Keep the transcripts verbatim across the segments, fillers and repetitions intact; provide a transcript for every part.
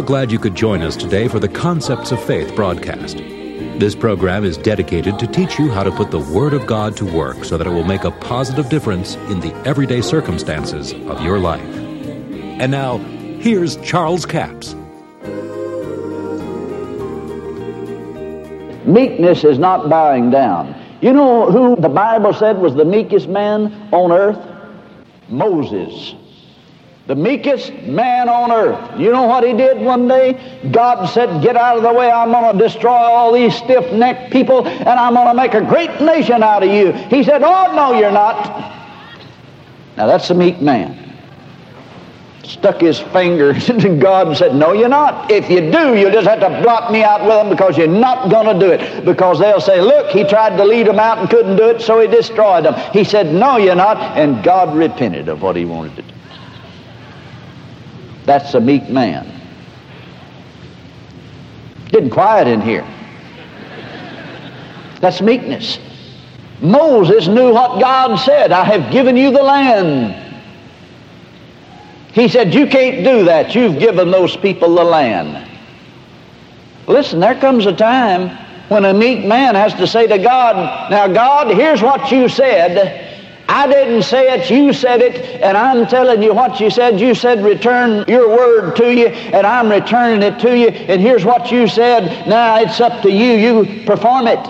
glad you could join us today for the Concepts of Faith broadcast. This program is dedicated to teach you how to put the Word of God to work so that it will make a positive difference in the everyday circumstances of your life. And now, here's Charles Capps. Meekness is not bowing down. You know who the Bible said was the meekest man on earth? Moses. The meekest man on earth. You know what he did one day? God said, get out of the way. I'm going to destroy all these stiff-necked people, and I'm going to make a great nation out of you. He said, oh, no, you're not. Now, that's a meek man. Stuck his finger into God and said, no, you're not. If you do, you'll just have to blot me out with them because you're not going to do it. Because they'll say, look, he tried to lead them out and couldn't do it, so he destroyed them. He said, no, you're not. And God repented of what he wanted to do. That's a meek man. Getting quiet in here. That's meekness. Moses knew what God said. I have given you the land. He said, you can't do that. You've given those people the land. Listen, there comes a time when a meek man has to say to God, now God, here's what you said. I didn't say it, you said it, and I'm telling you what you said. You said return your word to you, and I'm returning it to you, and here's what you said. Now it's up to you. You perform it.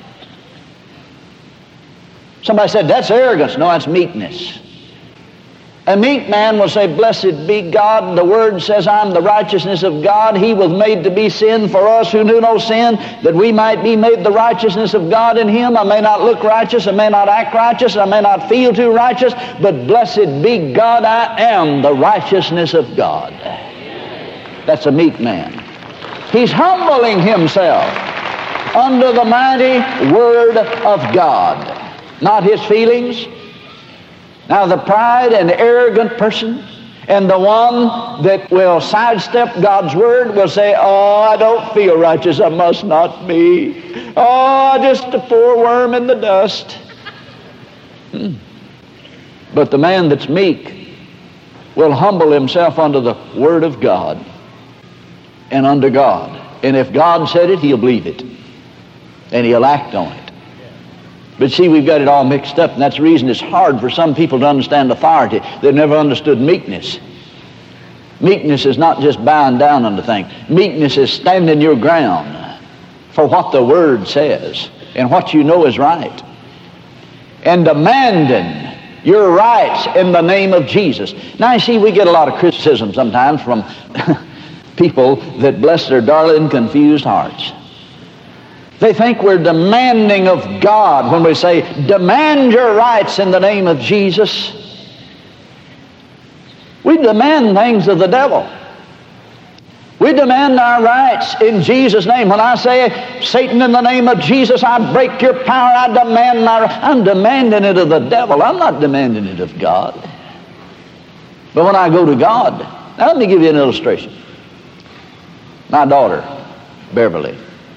Somebody said, that's arrogance. No, that's meekness. A meek man will say, blessed be God. The Word says, I'm the righteousness of God. He was made to be sin for us who knew no sin, that we might be made the righteousness of God in Him. I may not look righteous, I may not act righteous, I may not feel too righteous, but blessed be God, I am the righteousness of God. That's a meek man. He's humbling himself under the mighty Word of God. Not his feelings. Now, the pride and arrogant person and the one that will sidestep God's Word will say, oh, I don't feel righteous. I must not be. Oh, just a poor worm in the dust. Hmm. But the man that's meek will humble himself under the Word of God and under God. And if God said it, he'll believe it. And he'll act on it. But see, we've got it all mixed up, and that's the reason it's hard for some people to understand authority. They've never understood meekness. Meekness is not just bowing down under things. Meekness is standing your ground for what the Word says and what you know is right. And demanding your rights in the name of Jesus. Now, you see, we get a lot of criticism sometimes from people that bless their darling confused hearts. They think we're demanding of God when we say, demand your rights in the name of Jesus. We demand things of the devil. We demand our rights in Jesus' name. When I say, Satan, in the name of Jesus, I break your power, I demand my rights. I'm demanding it of the devil. I'm not demanding it of God. But when I go to God, now let me give you an illustration. My daughter, Beverly,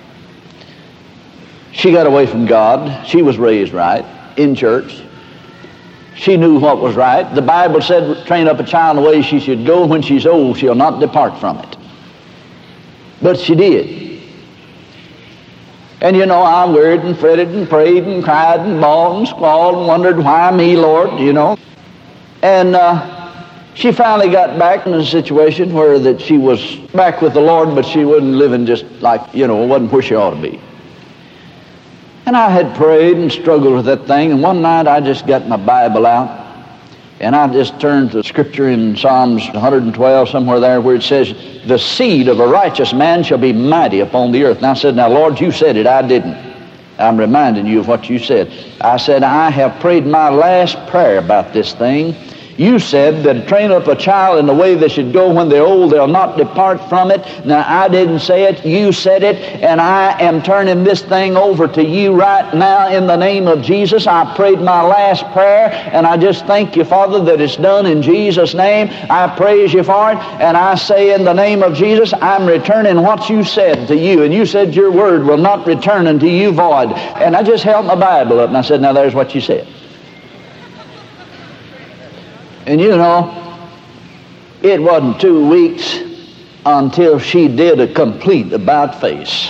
she got away from God. She was raised right in church. She knew what was right. The Bible said, train up a child in the way she should go. When she's old, she'll not depart from it. But she did. And you know, I worried and fretted and prayed and cried and bawled and squalled and wondered, why me, Lord, you know. And uh, she finally got back in a situation where that she was back with the Lord, but she wasn't living just like, you know, wasn't where she ought to be. And I had prayed and struggled with that thing, and one night I just got my Bible out, and I just turned to Scripture in Psalms one hundred twelve, somewhere there, where it says, the seed of a righteous man shall be mighty upon the earth. And I said, now, Lord, you said it, I didn't. I'm reminding you of what you said. I said, I have prayed my last prayer about this thing. You said that train up a child in the way they should go. When they're old, they'll not depart from it. Now, I didn't say it. You said it. And I am turning this thing over to you right now in the name of Jesus. I prayed my last prayer, and I just thank you, Father, that it's done in Jesus' name. I praise you for it. And I say in the name of Jesus, I'm returning what you said to you. And you said your word will not return unto you void. And I just held my Bible up, and I said, now, there's what you said. And you know, it wasn't two weeks until she did a complete about face.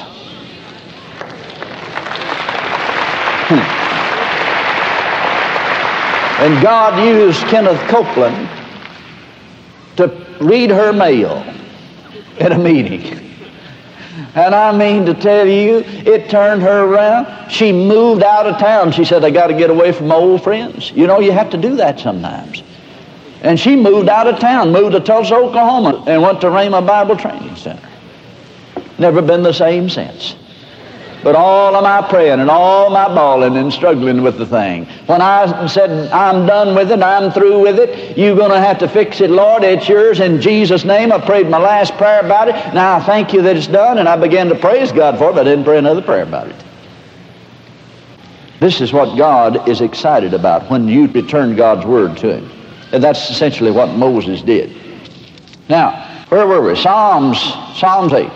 And God used Kenneth Copeland to read her mail at a meeting. And I mean to tell you, it turned her around. She moved out of town. She said, I got to get away from my old friends. You know, you have to do that sometimes. And she moved out of town, moved to Tulsa, Oklahoma, and went to Rhema Bible Training Center. Never been the same since. But all of my praying and all my bawling and struggling with the thing. When I said, I'm done with it, I'm through with it, you're going to have to fix it, Lord, it's yours in Jesus' name. I prayed my last prayer about it. Now I thank you that it's done, and I began to praise God for it, but I didn't pray another prayer about it. This is what God is excited about when you return God's word to him. And that's essentially what Moses did. Now, where were we? Psalms, Psalms eight.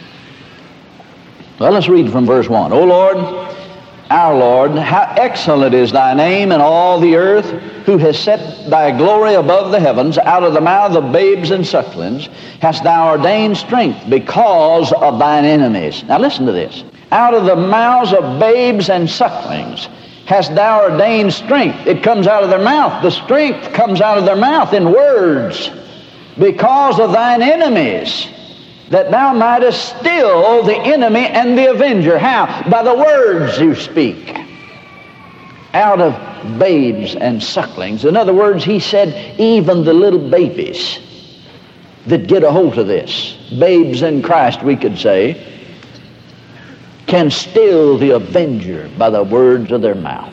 Well, let's read from verse one. O Lord, our Lord, how excellent is thy name in all the earth, who has set thy glory above the heavens. Out of the mouth of babes and sucklings hast thou ordained strength because of thine enemies. Now listen to this. Out of the mouths of babes and sucklings hast thou ordained strength. It comes out of their mouth. The strength comes out of their mouth in words. Because of thine enemies, that thou mightest still the enemy and the avenger. How? By the words you speak. Out of babes and sucklings. In other words, he said, even the little babies that get a hold of this, babes in Christ, we could say, can still the avenger by the words of their mouth.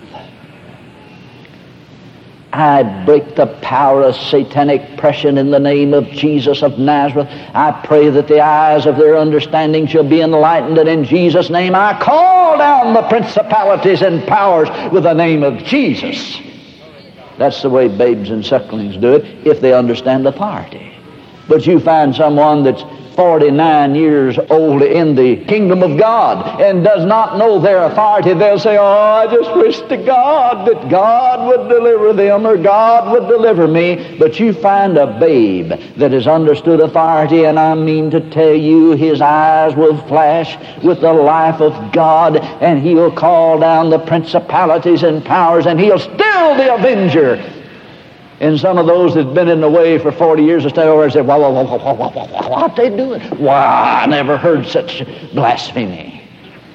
I break the power of satanic oppression in the name of Jesus of Nazareth. I pray that the eyes of their understanding shall be enlightened, and in Jesus' name I call down the principalities and powers with the name of Jesus. That's the way babes and sucklings do it, if they understand authority. But you find someone that's forty-nine years old in the kingdom of God and does not know their authority, they'll say, oh, I just wish to God that God would deliver them or God would deliver me. But you find a babe that has understood authority, and I mean to tell you, his eyes will flash with the life of God, and he'll call down the principalities and powers, and he'll still the avenger. And some of those that've been in the way for forty years will stand over and say, whoa, whoa, whoa, whoa, whoa, whoa, what they doing? Wow, I never heard such blasphemy.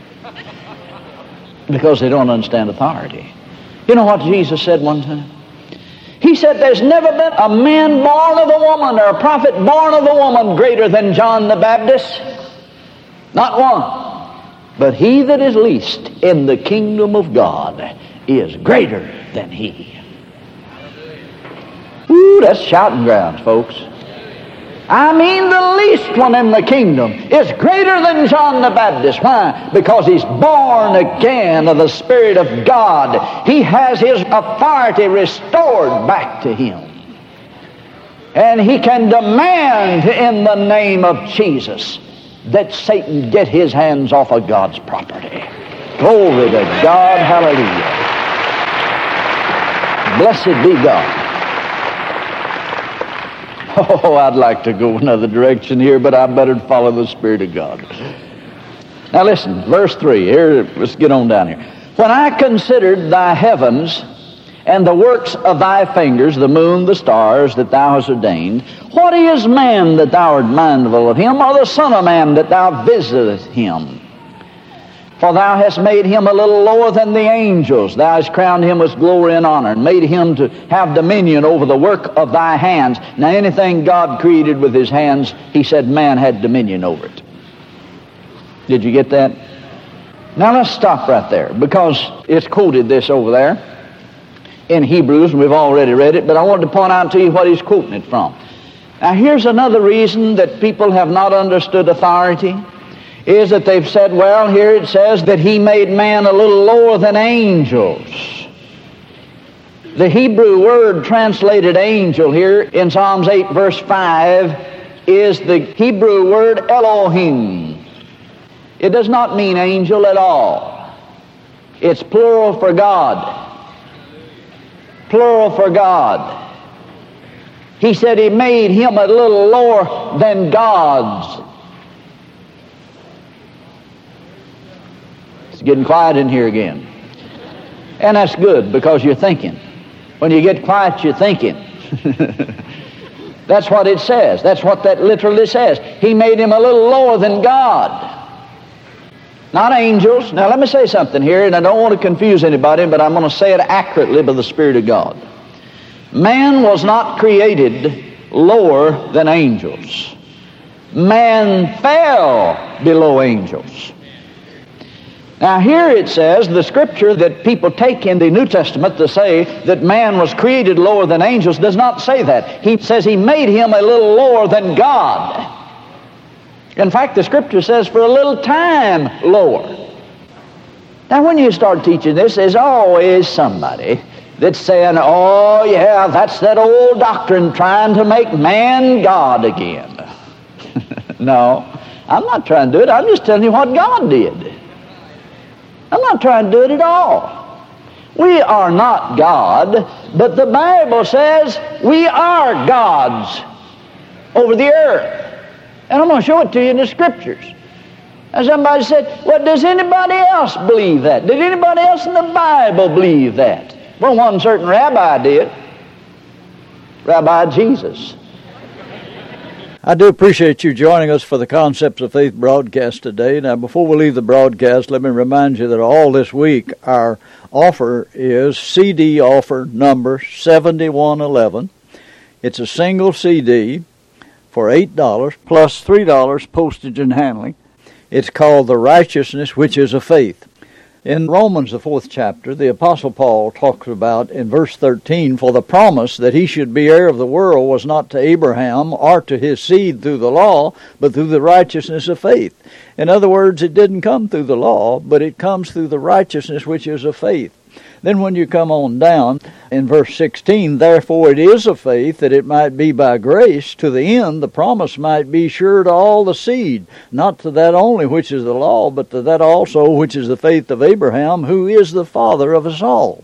Because they don't understand authority. You know what Jesus said one time? He said, there's never been a man born of a woman or a prophet born of a woman greater than John the Baptist. Not one. But he that is least in the kingdom of God is greater than he. Ooh, that's shouting grounds, folks. I mean, the least one in the kingdom is greater than John the Baptist. Why? Because he's born again of the Spirit of God. He has his authority restored back to him. And he can demand in the name of Jesus that Satan get his hands off of God's property. Glory to God. Hallelujah. Blessed be God. Oh, I'd like to go another direction here, but I better follow the Spirit of God. Now listen, verse three. Here, let's get on down here. When I considered thy heavens and the works of thy fingers, the moon, the stars that thou hast ordained, what is man that thou art mindful of him, or the son of man that thou visitest him? For thou hast made him a little lower than the angels. Thou hast crowned him with glory and honor, and made him to have dominion over the work of thy hands. Now anything God created with his hands, he said man had dominion over it. Did you get that? Now let's stop right there, because it's quoted this over there in Hebrews, and we've already read it, but I wanted to point out to you what he's quoting it from. Now here's another reason that people have not understood authority, is that they've said, well, here it says that he made man a little lower than angels. The Hebrew word translated angel here in Psalms eight verse five is the Hebrew word Elohim. It does not mean angel at all. It's plural for God. Plural for God. He said he made him a little lower than gods. It's getting quiet in here again. And that's good, because you're thinking. When you get quiet, you're thinking. That's what it says. That's what that literally says. He made him a little lower than God. Not angels. Now let me say something here, and I don't want to confuse anybody, but I'm going to say it accurately by the Spirit of God. Man was not created lower than angels. Man fell below angels. Now here it says, the scripture that people take in the New Testament to say that man was created lower than angels does not say that. He says he made him a little lower than God. In fact, the scripture says for a little time lower. Now when you start teaching this, there's always somebody that's saying, oh yeah, that's that old doctrine trying to make man God again. No, I'm not trying to do it. I'm just telling you what God did. I'm not trying to do it at all. We are not God, but the Bible says we are gods over the earth. And I'm going to show it to you in the scriptures. And somebody said, well, does anybody else believe that? Did anybody else in the Bible believe that? Well, one certain rabbi did. Rabbi Jesus. I do appreciate you joining us for the Concepts of Faith broadcast today. Now, before we leave the broadcast, let me remind you that all this week our offer is C D offer number seventy-one eleven. It's a single C D for eight dollars plus three dollars postage and handling. It's called The Righteousness Which Is of Faith. In Romans, the fourth chapter, the Apostle Paul talks about in verse thirteen, for the promise that he should be heir of the world was not to Abraham or to his seed through the law, but through the righteousness of faith. In other words, it didn't come through the law, but it comes through the righteousness which is of faith. Then when you come on down in verse sixteen, therefore it is of faith that it might be by grace, to the end the promise might be sure to all the seed, not to that only which is the law, but to that also which is the faith of Abraham, who is the father of us all.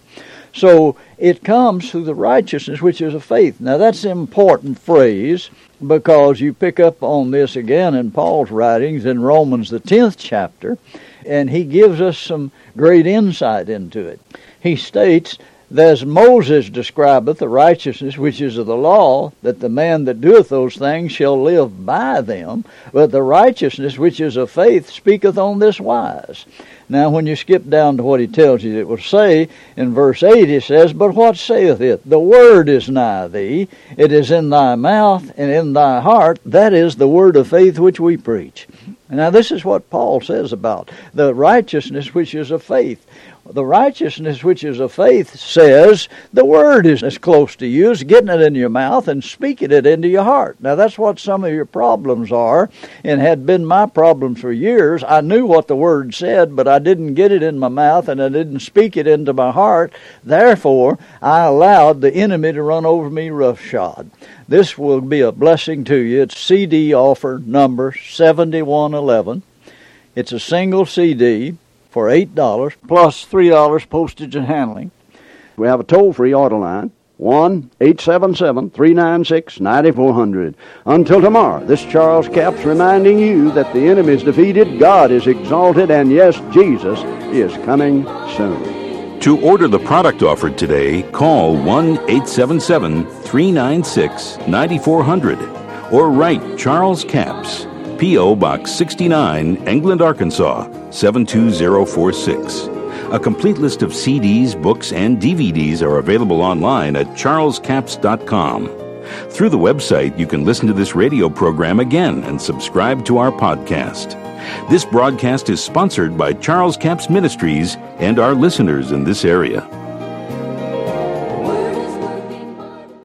So it comes through the righteousness which is of faith. Now that's an important phrase, because you pick up on this again in Paul's writings in Romans the tenth chapter, and he gives us some great insight into it. He states, as Moses describeth the righteousness which is of the law, that the man that doeth those things shall live by them, but the righteousness which is of faith speaketh on this wise. Now when you skip down to what he tells you, it will say in verse eight, he says, but what saith it? The word is nigh thee, it is in thy mouth and in thy heart, that is the word of faith which we preach. Now this is what Paul says about the righteousness which is of faith. The righteousness which is of faith says the word is as close to you as getting it in your mouth and speaking it into your heart. Now that's what some of your problems are, and had been my problems for years. I knew what the word said, but I didn't get it in my mouth and I didn't speak it into my heart. Therefore, I allowed the enemy to run over me roughshod. This will be a blessing to you. It's C D offer number seventy-one eleven. It's a single C D for eight dollars plus three dollars postage and handling. We have a toll-free auto line, one eight seven seven, three nine six, nine four zero zero. Until tomorrow, this Charles Capps reminding you that the enemy is defeated, God is exalted, and yes, Jesus is coming soon. To order the product offered today, call one eight seven seven, three nine six, nine four zero zero or write Charles Capps, P O. Box sixty-nine, England, Arkansas, seven two zero four six. A complete list of C Ds, books, and D V Ds are available online at charles capps dot com. Through the website, you can listen to this radio program again and subscribe to our podcast. This broadcast is sponsored by Charles Capps Ministries and our listeners in this area.